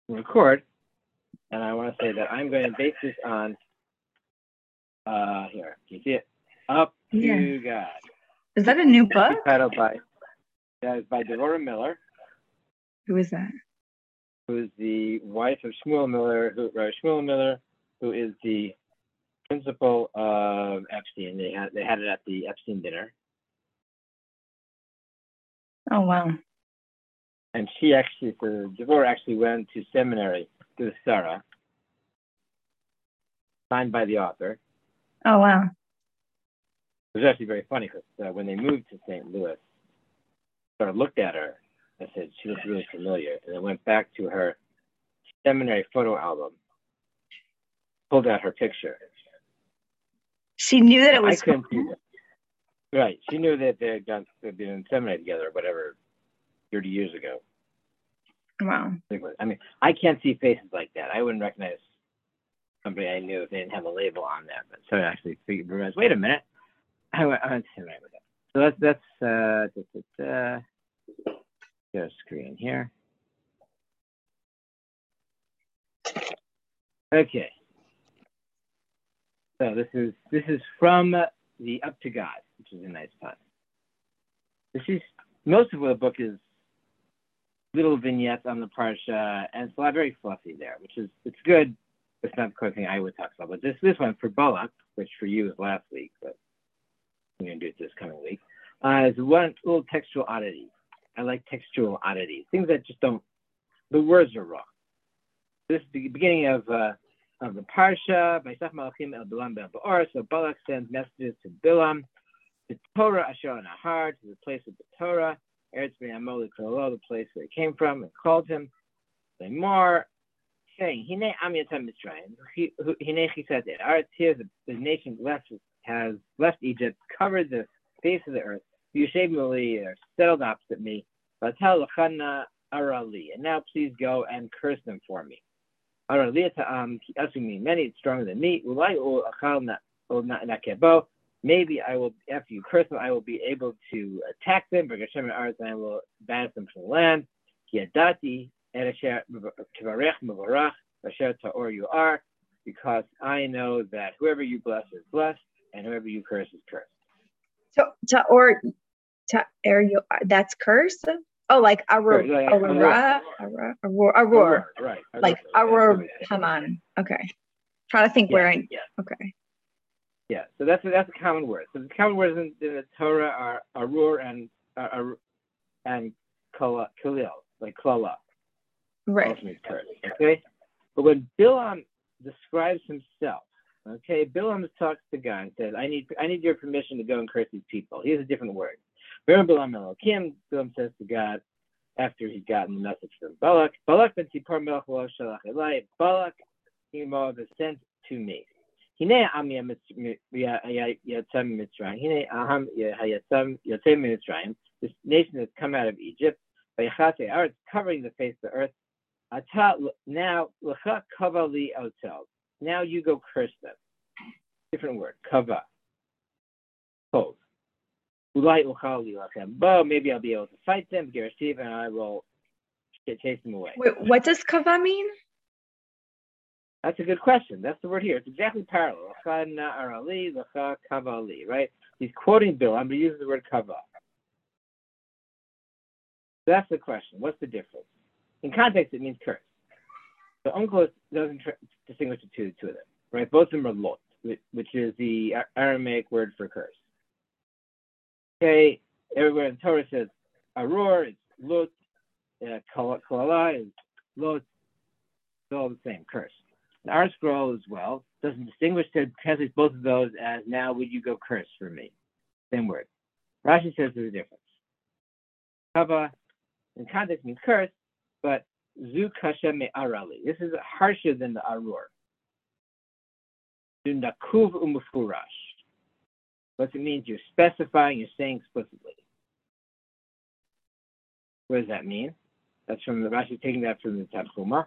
record, and I want to say that I'm going to base this on here. Can you see it? Up to God. Is that a new book? Titled by Devorah Miller. Who is that? Who is the wife of Shmuel Miller, Shmuel Miller, who is the principal of Epstein. They had it at the Epstein dinner. Oh wow! And Devorah actually went to seminary with Sarah, signed by the author. Oh wow! It was actually very funny because when they moved to St. Louis, Sarah looked at her and said she looks really familiar, and then went back to her seminary photo album, pulled out her picture. She knew that it was. I couldn't see that. Right, she knew that they'd been in seminary together, or whatever, 30 years ago. Wow. I mean, I can't see faces like that. I wouldn't recognize somebody I knew if they didn't have a label on them. But so I actually realized, wait a minute, I went to seminary with that. So let's get a screen here. Okay. So this is from the Up to God, which is a nice pun. Most of what the book is little vignettes on the parsha, and it's a lot very fluffy there, it's good. It's not the kind of thing I would talk about, but this one for Balak, which for you was last week, but I'm going to do it this coming week, is one little textual oddity. I like textual oddities, things that just don't. The words are wrong. This is the beginning of the parsha. Vayishlach Malachim el Bilam ben Ba'or. So Balak sends messages to Bilam, the Torah Asher Nahar, to the place of the Torah, Eretz B'Yamol L'Krolo, the place where he came from, and called him. Lamar, saying, Hine Am Yatam Mitzrayim, Hine Chisat Eretz. Here the nation has left Egypt, covered the face of the earth. Yushev Muli, settled opposite me. Vatal L'chana Arali, and now please go and curse them for me. Arali Ta'am Asumi, many it's stronger than me. Ulai Ul Achal Nakebo. Maybe I will, after you curse them, I will be able to attack them, and I will banish them from the land. Because I know that whoever you bless is blessed, and whoever you curse is cursed. So, that's curse? Oh, like Aurora, right? Like Aurora Haman. Okay, trying to think where I. Yeah. Okay. Yeah, so that's a common word. So the common words in the Torah are arur and kalil, like klala. Right. Curse, okay? But when Bilam describes himself, okay, Bilam talks to God and says, I need your permission to go and curse these people. He has a different word. Bilam Elokim, Bilam says to God, after he's gotten the message from Balak, Balak ben Tzipor melech lo shalach elai, Balak, Moab is sent to me. Hine am yatzam Mitzrayim. Hine aham yatzam Mitzrayim. This nation has come out of Egypt. Vayachase aretz, covering the face of the earth. Ata now lecha kava li otel. Now you go curse them. Different word. Kava. Cold. Ulai uchal li lachem bo. Maybe I'll be able to fight them. Gerashiv, and I will chase them away. Wait, what does kava mean? That's a good question. That's the word here. It's exactly parallel. Right? He's quoting Bilam, but he uses the word kava. So that's the question. What's the difference? In context, it means curse. So Onkelos doesn't distinguish the two of them. Right? Both of them are lot, which is the Aramaic word for curse. Okay, everywhere in the Torah says arur, it's lot, kalala is lot. It's all the same, curse. The Art Scroll as well doesn't distinguish, translates both of those as now would you go curse for me? Same word. Rashi says there's a difference. Kava in context means curse, but zu kasha me arali. This is harsher than the arur. Nakuv umufurash. What it means, you're specifying, you're saying explicitly. What does that mean? That's from the Rashi, taking that from the Tanchuma.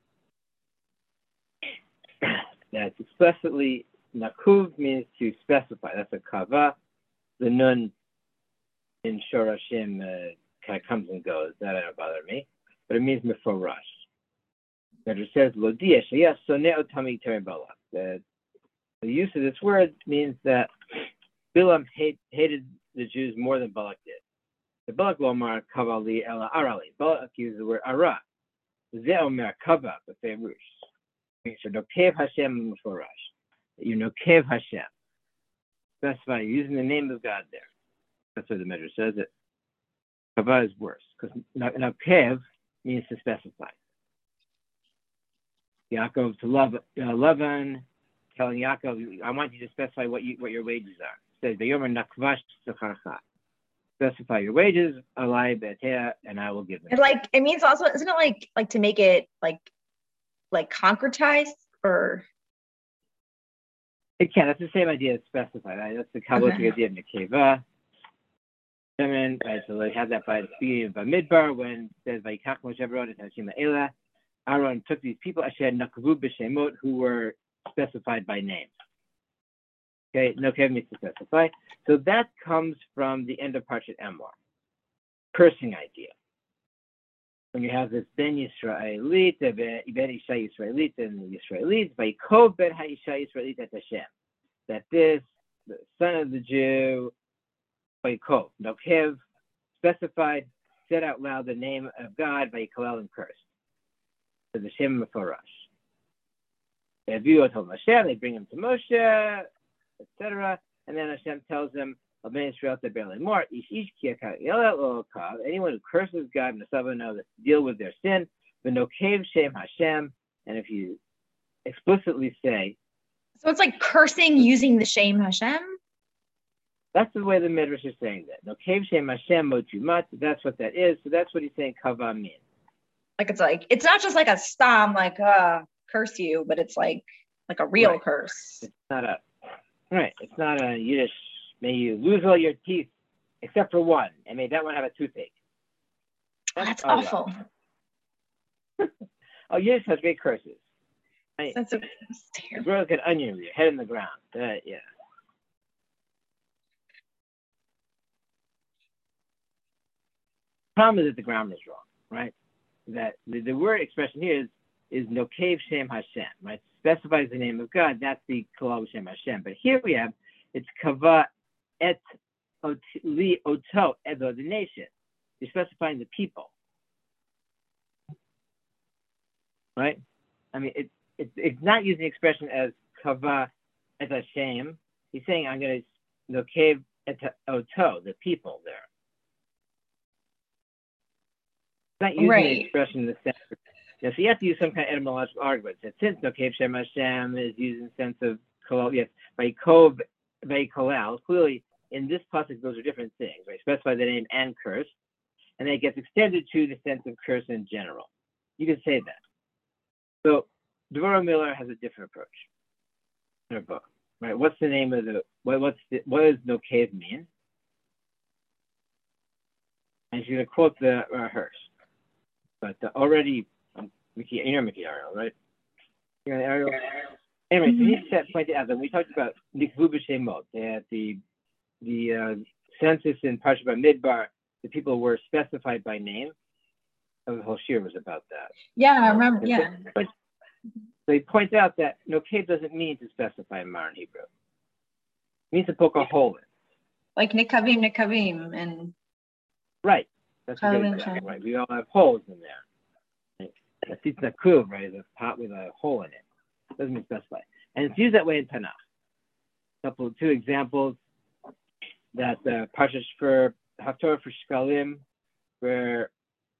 That's explicitly, nakuv means to specify. That's a kava. The nun in Shorashim kind of comes and goes. That don't bother me. But it means meforash. Medrash says, Lodia Shayas Soneo Tami Terem Balak. The use of this word means that Bilam hated the Jews more than Balak did. The Balak Lomar Kavali Ela Arali. Balak used the word Ara. Ze Omer Kava, but they rush. So Nokev Hashem Mufarash. You Nokev Hashem. Specify using the name of God there. That's what the Medrash says. It Kava is worse because Nokev means to specify. Yaakov to Lavan, telling Yaakov, I want you to specify what your wages are. It says, specify your wages, alai betea, and I will give them. It means also, isn't it like to make it like concretize or? It can. That's the same idea as specify. Right? That's the Kabbalistic idea of nekeva. Right, so they have that by the beginning of Bamidbar when it says Vayikach Moshe Aaron et Hashem Elah. Aaron took these people Asher Nakavu b'Shemot who were specified by name. Okay, Nokev means to specify. So that comes from the end of Parshat Emor, cursing idea. When you have this Ben Yisraelit, Ben Isha Yisraelit, and the Yisraelites, Vayikov Ben HaIsha Yisraelit et Hashem, that this, the son of the Jew, Vayikov, Nokev, specified, said out loud the name of God, Vayikolel, and cursed. So the Shem Mefarash. They view it to Moshe, they bring him to Moshe, etc. And then Hashem tells them, anyone who curses God, to deal with their sin, V'nokev Shem Hashem, and if you explicitly say, so it's like cursing using the Shem Hashem? That's the way the Midrash is saying that. Nokev Shem Hashem Motumat, that's what that is. So that's what he's saying Kava means. It's not just like a stam, curse you, but it's like a real curse. It's not a Yiddish, may you lose all your teeth except for one, and may that one have a toothache. That's awful. Yiddish has great curses. That's terrible. Grow like an onion with your head in the ground. Yeah. The problem is that the grammar is wrong, right? That the word expression here is Nokev Shem Hashem, right? Specifies the name of God. That's the Kolal Shem Hashem. But here we have it's Kava et li oto edo, the nation. You're specifying the people, right? I mean, it's not using the expression as Kava et Hashem. He's saying I'm going to Nokev et oto, the people there. It's not using the expression in the sense. So you have to use some kind of etymological argument. That since Nokev Shem Hashem is used in the sense of kolal, yes, Vayikov Vayikolel, clearly in this pasuk those are different things, right? Specify the name and curse, and then it gets extended to the sense of curse in general. You can say that. So Devorah Miller has a different approach in her book, right? What's the name of what does Nokev mean? And she's going to quote the hers. But already, you know Mickey Ariel, right? You know Ariel? Anyway, so he pointed out that we talked about Nikvu B'Shemot, that the census in Parshat Bamidbar, the people were specified by name. The whole shir was about that. Yeah, I remember, yeah. So he points out that Nokev doesn't mean to specify in modern Hebrew. It means to poke a hole in. Like Nikavim, and... Right. That's a good example, right? We all have holes in there. A tzitz nakuv, right, is a pot with a hole in it. Doesn't mean specify. And it's used that way in Tanakh. Two examples that the Parsha for Haftorah for Shkalim, where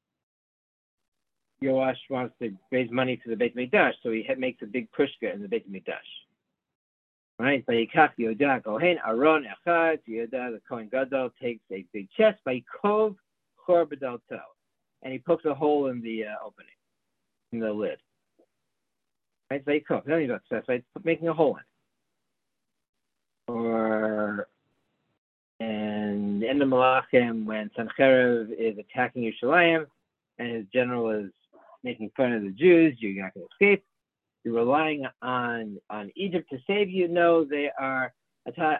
Yoash wants to raise money for the Beit Mikdash, so he makes a big pushka in the Beit Mikdash. Right? Vayikach Yodah Kohen Aaron Echad. Yodah, the Kohen Gadol, takes a big chest. Vayikov Chor B'Dalto, and he pokes a hole in the opening, in the lid. Right? Vayikov. Then he's specified making a hole in it. Or in the end of Malachim, when Sancherev is attacking Yerushalayim, and his general is making fun of the Jews, you're not going to escape. You're relying on Egypt to save you. No, they are. You're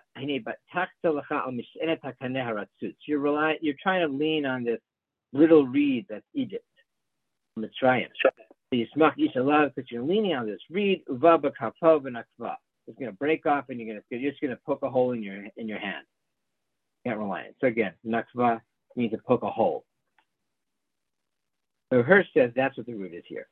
trying to lean on this little reed that's Egypt, Mitzrayim. So Yismach Isha Love, because you're leaning on this reed, Uvaba Kapov and Akva. It's going to break off and you're just going to poke a hole in your hand. You can't rely on it. So again, Nakva means to poke a hole. So Hirsch says that's what the root is here.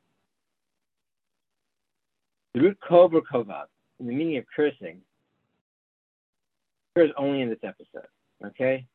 The root kov or kovav, in the meaning of cursing, occurs only in this episode. Okay?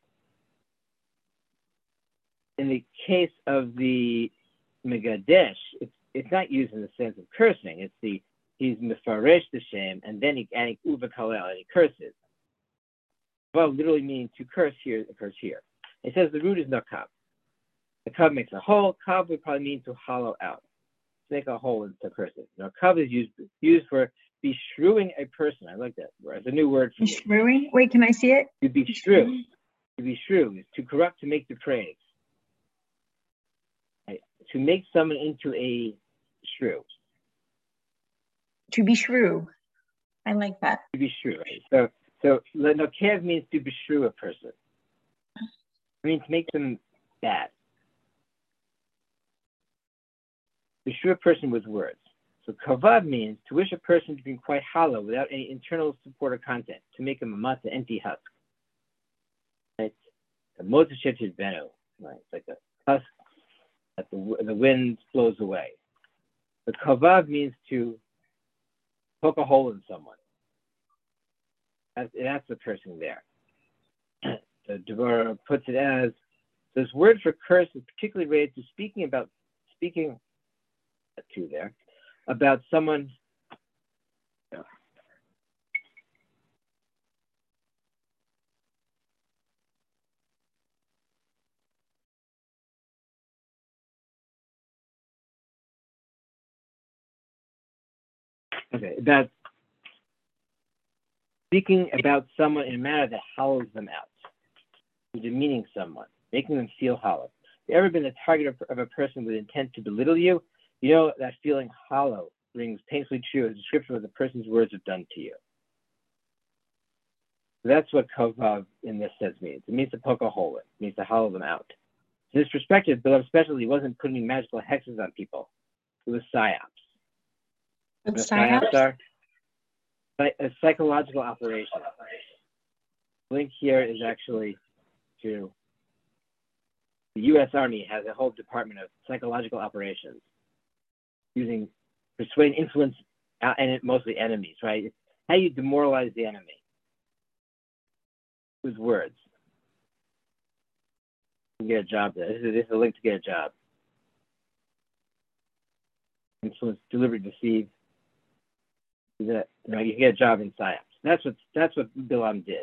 In the case of the Megadesh, it's not used in the sense of cursing. It's he's mefaresh the shem, and then he uva kalel, and he curses. Well, literally meaning to curse here, occurs here. It says the root is nakav. The kav makes a hole. Kav would probably mean to hollow out, to make a hole into cursing. Now, kav is used for beshrewing a person. I like that word. It's a new word for me. Beshrewing? Wait, can I see it? To beshrew. To beshrew is to corrupt, to make depraved. Right? To make someone into a shrew. To be shrew. I like that. To be shrew, right? So nokev means to beshrew a person. It means to make them bad. Beshrew a person with words. So kavav means to wish a person to be quite hollow without any internal support or content, to make him a matzah, empty husk. Right? The mozeshet benu. Right? It's like a husk that the wind blows away. The kavav means to poke a hole in someone. That's the cursing there. The Devorah puts it as, this word for curse is particularly related to speaking about someone. Okay, about speaking about someone in a manner that hollows them out, demeaning someone, making them feel hollow. Have you ever been the target of a person with intent to belittle you? You know that feeling hollow rings painfully true as a description of what the person's words have done to you. So that's what kovav in this sense means. It means to poke a hole in. It means to hollow them out. In this perspective, Bilam especially wasn't putting magical hexes on people. It was psyops. What psyops are? A psychological operation. The link here is actually to the U.S. Army has a whole department of psychological operations using persuade, influence, and mostly enemies, right? It's how you demoralize the enemy with words. You can get a job there. This is a link to get a job. Influence, deliver, deceive. You get a job in psyops. That's what Bilam did.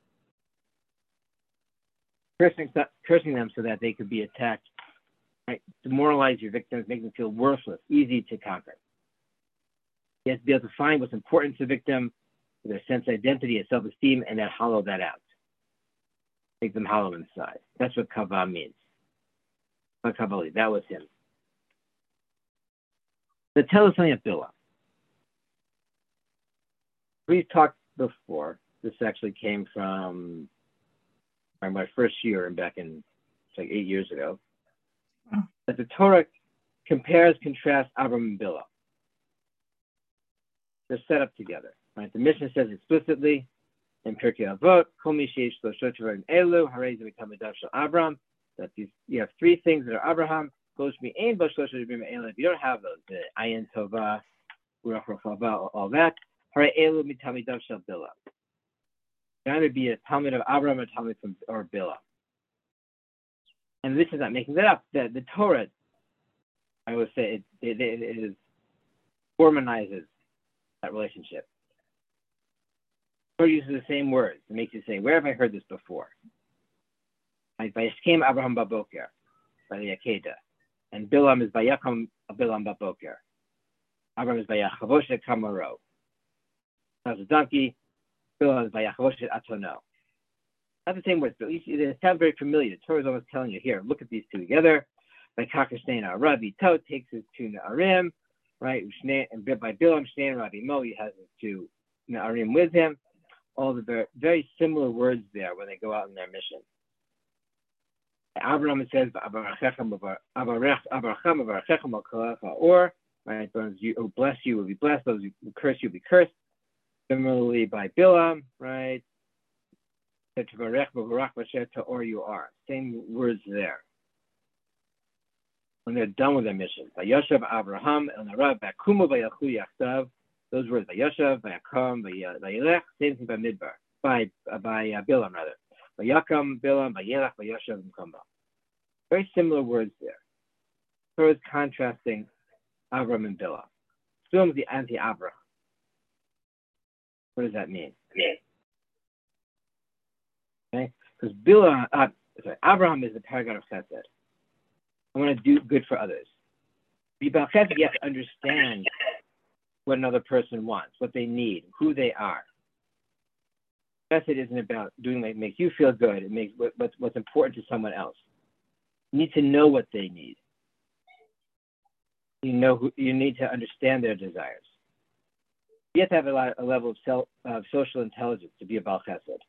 Cursing them so that they could be attacked, right? Demoralize your victims, make them feel worthless, easy to conquer. You have to be able to find what's important to the victim, their sense of identity and self-esteem, and then hollow that out. Make them hollow inside. That's what kavah means. Kavali, that was him. But tell us something about Bilam. We've talked before. This actually came from my first year back in, it's like 8 years ago. That the Torah compares, contrasts Avram and Bilam. They're set up together. Right? The Mishnah says explicitly in Pirkei Avot, Kol mi sheish lo shotavarim elu, harei ze mitamidav shel Avram, that you have three things that are Abraham. Kol shmi ein bo shotavarim elu. If you don't have those, the ayin tova, ruach rofava, all that, harei elu mitamidav shel Bilam. It either be a Talmud of Abraham or a Talmud or Bilam. And this is not making that up. The Torah, I would say, it formalizes that relationship. The Torah uses the same words. It makes you say, where have I heard this before? By Yiskem Abraham Baboker, by the Akedah. And Bilam is by Yaakam Bilam Baboker. Abraham is by Yachavoshet Kamaro. That's a donkey. Bilam is by Yachavoshet Atono. Not the same words, but they sound very familiar. The Torah is almost telling you, here, look at these two together. By Kakashnein Rabbi To takes his two Na'arim, right? And by Bilam, Shnein Rabbi Mo, he has his two Na'arim with him. All the very, very similar words there when they go out in their mission. Abraham it says, or right, those who bless you will be blessed, those who curse you will be cursed. Similarly, by Bilam, right? Or you are. Same words there. When they're done with their mission. Vayoshav Abraham El Narav Vakumu Vayachu Yachtav. Those words Vayoshav, Vayakam, Vayelech. Same thing by Midbar. By Bilam rather. Vayakam, Bilam, Vayelech, Vayoshav, Mkamba. Very similar words there. So it's contrasting Avram and Bilam. Bilam is the anti-Abraham. What does that mean? Okay, because Abraham is the paragon of Chesed. I want to do good for others. Be Bal Chesed, you have to understand what another person wants, what they need, who they are. Chesed isn't about doing what makes you feel good. It makes what's important to someone else. You need to know what they need. You need to understand their desires. You have to have a level of social intelligence to be a Bal Chesed.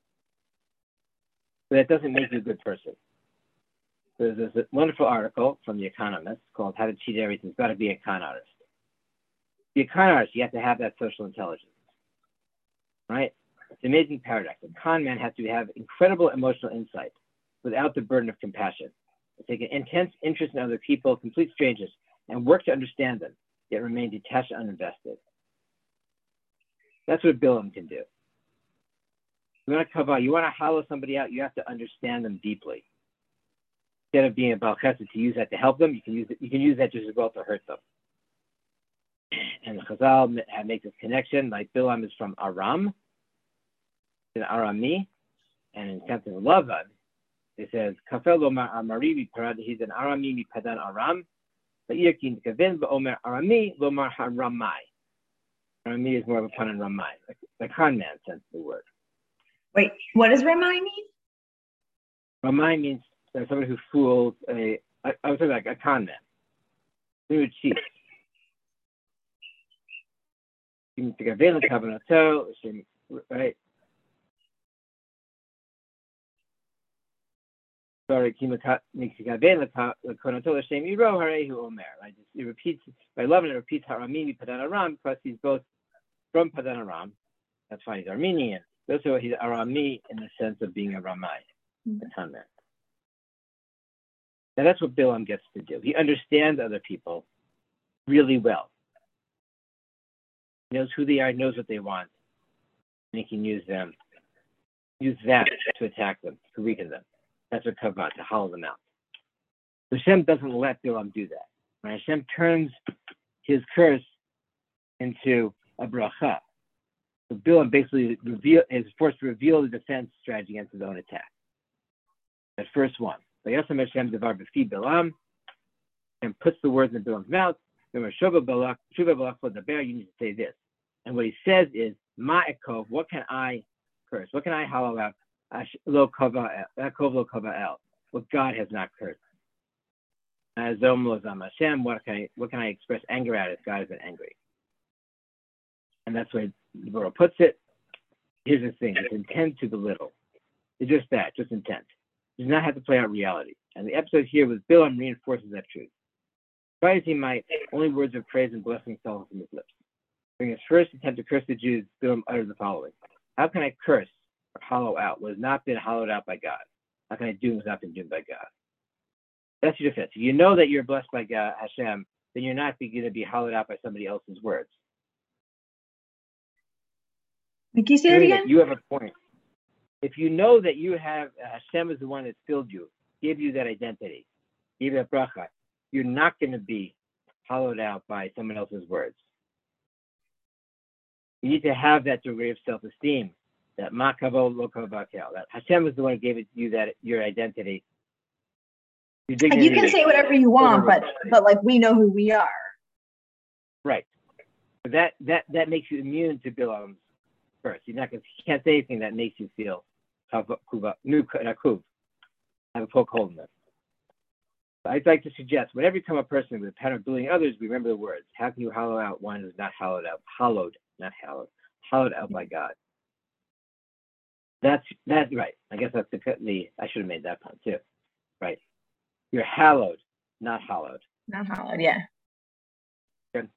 But that doesn't make you a good person. There's a wonderful article from The Economist called How to Cheat Everything. It's got to be a con artist. To be a con artist, you have to have that social intelligence. Right? It's an amazing paradox. A con man has to have incredible emotional insight without the burden of compassion. They take an intense interest in other people, complete strangers, and work to understand them, yet remain detached and uninvested. That's what Bilam can do. You want to kavah, you want to hollow somebody out, you have to understand them deeply. Instead of being a Bal Chesed to use that to help them, you can use that just as well to hurt them. And the Chazal make this connection, like Bilam is from Aram, an Arami, and in something Lavan, it says, Kafel Lomar Amari Parad, he's an Arami Padan Aram, but Yerkin Kavin, but Omer Arami, Lomar Haramai. Arami is more of a pun on Ramai, the con man sense of the word. Wait, what does Ramai mean? Ramai means somebody who fools I was talking like a con man. Who would cheat. Right? Sorry, right? It repeats by loving it repeats Haramimi Padan Aram because he's both from Padan Aram. That's why he's Armenian. Also, he's Arami in the sense of being a Ramai, a con man. Now that's what Bilam gets to do. He understands other people really well. He knows who they are, knows what they want, and he can use that to attack them, to weaken them. That's what kavah, to hollow them out. So Hashem doesn't let Bilam do that. When Hashem turns his curse into a bracha, so Bilam basically is forced to reveal the defense strategy against his own attack. That first one. Vayasam Hashem devar b'fi Bilam, and puts the words in Bilam's mouth. Shuva balak l'daber, you need to say this. And what he says is, Ma'ekov, what can I curse? What can I hollow out? Lo kava el, what God has not cursed. Azom lo zam Hashem, what can I express anger at if God has been angry? And that's where the Torah puts it. Here's the thing: it's intent to belittle. It's just that, just intent. It does not have to play out reality. And the episode here with Bilam reinforces that truth. Try as he might, only words of praise and blessing fell from his lips. During his first attempt to curse the Jews, Bilam uttered the following: how can I curse or hollow out what has not been hollowed out by God? How can I do what has not been done by God? That's your defense. If you know that you're blessed by God, Hashem, then you're not going to be hollowed out by somebody else's words. Can you say that again? You have a point. If you know that you have Hashem is the one that filled you, gave you that identity, gave you that bracha, you're not going to be hollowed out by someone else's words. You need to have that degree of self-esteem, that makavo lo kavakel, that Hashem is the one who gave it to you, that your identity. Like you can say whatever you want, but like we know who we are. Right. But that makes you immune to Bilam's curse. You can't say anything that makes you feel have a poke hole in them. I'd like to suggest, whenever you come a person with a pattern of bullying others, remember the words. How can you hollow out one who's not hollowed out by God? That's right. I guess that's I should have made that pun too. Right. You're hallowed, not hollowed. Not hollowed, yeah. Good.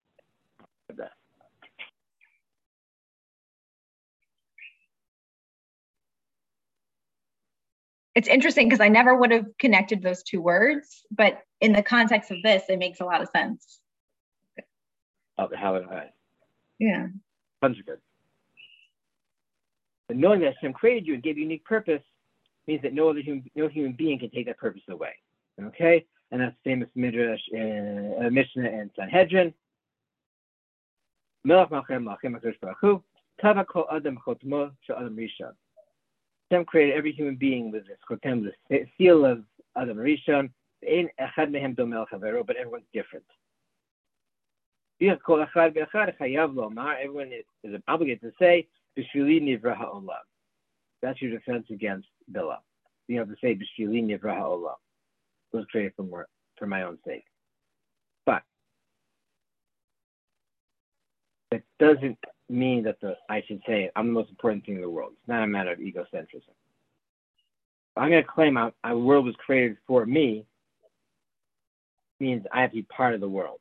It's interesting because I never would have connected those two words, but in the context of this, it makes a lot of sense. Oh, the hallowed. Yeah. Puns are good. But knowing that Hashem created you and gave you unique purpose means that no human being can take that purpose away. Okay? And that's the famous Midrash in Mishnah and Sanhedrin. Melech Malchem Malchem HaKadosh Baruch Hu, Tava Kol Adam Chotmo Shel Adam Rishon. Hashem created every human being with this chotem, the seal of Adam Rishon. Ein echad mehem domel chavero, but everyone's different. Everyone is obligated to say, B'shvili nivra ha'olam. That's your defense against Bilam. You have to say, B'shvili nivra ha'olam. It was created for my own sake. But it doesn't mean that I should say I'm the most important thing in the world. It's not a matter of egocentrism. I'm going to claim our world was created for me means I have to be part of the world.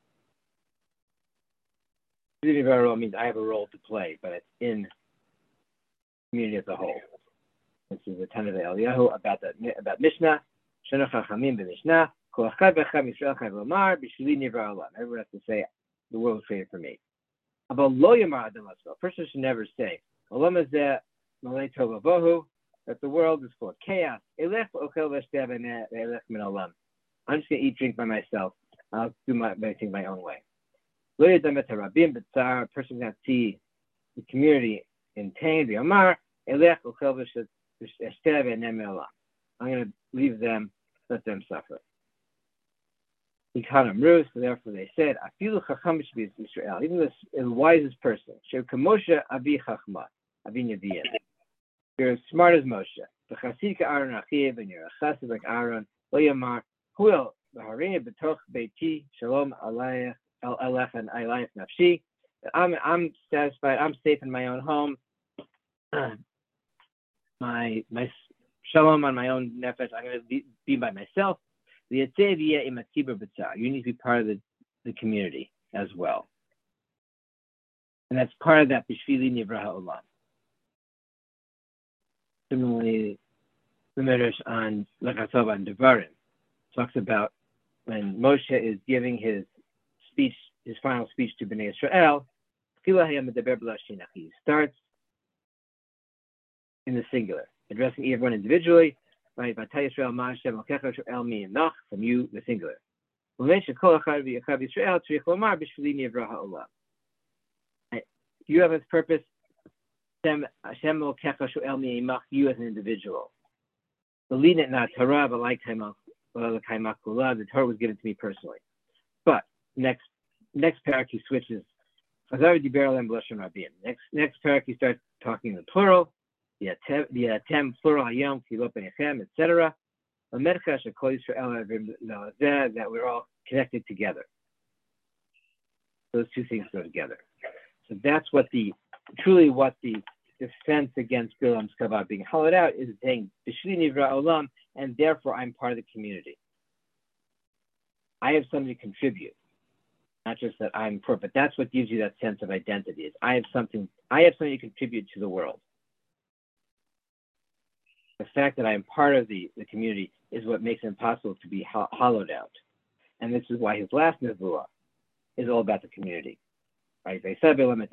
Means I have a role to play, but it's in the community as a whole. This is the Tana Eliyahu about Mishnah. Shana Chachamim b'Mishnah. Kol echad v'echad Yisrael chayv lomar b'shvili nivra olam. Everyone has to say the world was created for me. About lo yamar adam latzmo. A person should never say olam hazeh malei tov avohu, that the world is full of chaos. Elech ochel v'shteh v'elech min olam. I'm just going to eat, drink by myself. I'll do my thing my own way. Lo yadam et harabim b'tzar. A person can see the community in pain. V'yamar elech ochel v'shteh v'elech min olam. I'm going to leave them, let them suffer. So therefore they said, Afilu Chacham Israel, even the wisest person, Moshe Avi Chachma, Avi Nevi'im. You're as smart as Moshe. The Chasika Aaron Achiv, and you're a chassid like Aaron. Lo Yamar, Huel, V'harini B'toch Beiti, Shalom Alayach, El Elech, and Alayach Nafshi. I'm satisfied. I'm safe in my own home. My Shalom on my own nefesh. I'm going to be by myself. You need to be part of the community as well. And that's part of that B'shvili nivra ha'olam. Similarly, the Midrash on Lekatov on Devarim talks about when Moshe is giving his speech, his final speech to Bnei Israel, he starts in the singular, addressing everyone individually. Right, from you, the singular. You have its purpose. You as an individual. The Torah was given to me personally. But next parak he switches. Next parak he starts talking in the plural. The plural hayom kilop benechem, etc. That we're all connected together. Those two things go together. So that's what the defense against Bilam's kavod being hollowed out is saying b'shvili nivra olam, and therefore I'm part of the community. I have something to contribute, not just that I'm poor, but that's what gives you that sense of identity. Is I have something to contribute to the world. The fact that I am part of the community is what makes it impossible to be hollowed out. And this is why his last nevuah is all about the community. Right? Bilam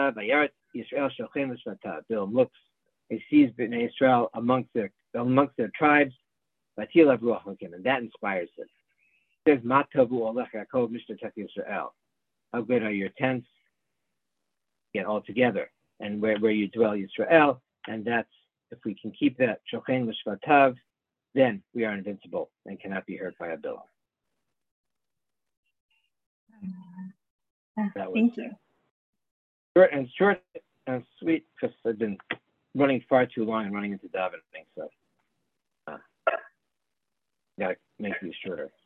looks, he sees Bnei Israel amongst their tribes, and that inspires him. It says, how good are your tents? Get all together, and where you dwell, Yisrael, and that's, if we can keep that shochen l'shvatav, then we are invincible and cannot be hurt by a Bilam. Thank you. Short and sweet, because I've been running far too long and running into davening, so gotta make these shorter.